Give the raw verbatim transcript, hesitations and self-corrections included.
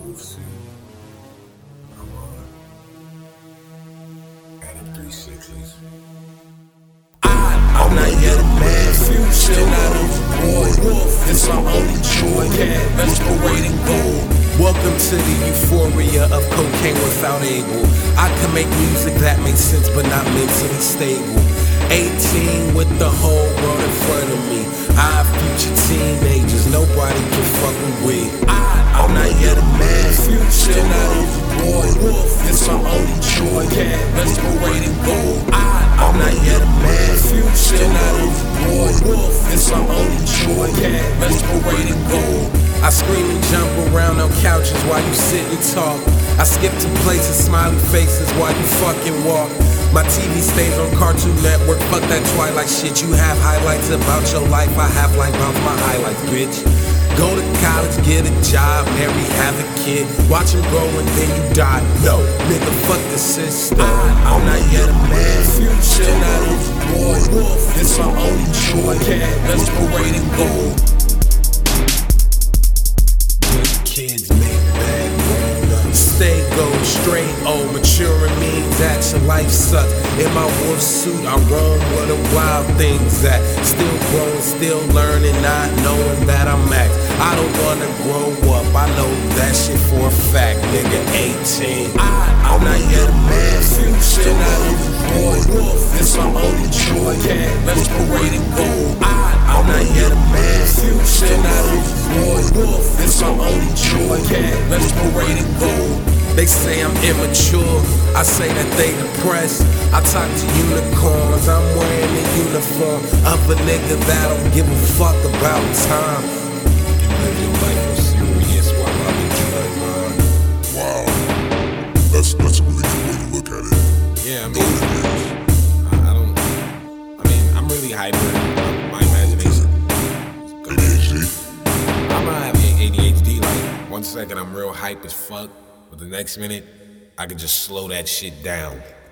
Wolfsuit. I'm on. Adding three sixties. I'm not yet a man, still not overboard. It's our only joy, let's parade in gold. Welcome to the euphoria of cocaine without able. I can make music that makes sense but not mentally stable. eighteen with the whole world in front of me. I have future teenagers, nobody can fuck with weed. I'm not yet a man, still not overboard. It's our only joy, let's parade in gold. I'm not yet a man, still not overboard. It's our only joy, let's parade in gold. I scream and jump around on couches while you sit and talk. I skip to places, smiley faces while you fucking walk. My T V stays on Cartoon Network, fuck that Twilight shit. You have highlights about your life, I have like about my highlights, bitch. Go to college, get a job, marry, have a kid. Watch him grow and then you die. No, nigga, fuck the system. I'm not yet a man, still not overboard. It's our only joy, let's parade in gold. Kids make bad moves. Stay gold straight, oh, maturing means that your life sucks. In my wolf suit, I roam where the wild things at. Still growing, still learning, not knowing that I'm max. I don't wanna grow up, I know that shit for a fact, nigga. eighteen, I'm not yet a man, still not overboard. It's our only joy, let's parade in gold. I'm not yet a man, still not overboard. It's our only joy, let's parade in gold. They say I'm immature, I say that they depressed. I talk to unicorns, I'm wearing the uniform of a nigga that don't give a fuck about time. You live your life so serious while I'm enjoying mine. Wow, that's that's a really good way to look at it. Yeah, I mean, I, I don't. I mean, I'm really hyper. My imagination. A D H D? I'm not having A D H D. Like one second I'm real hype as fuck, but the next minute I can just slow that shit down.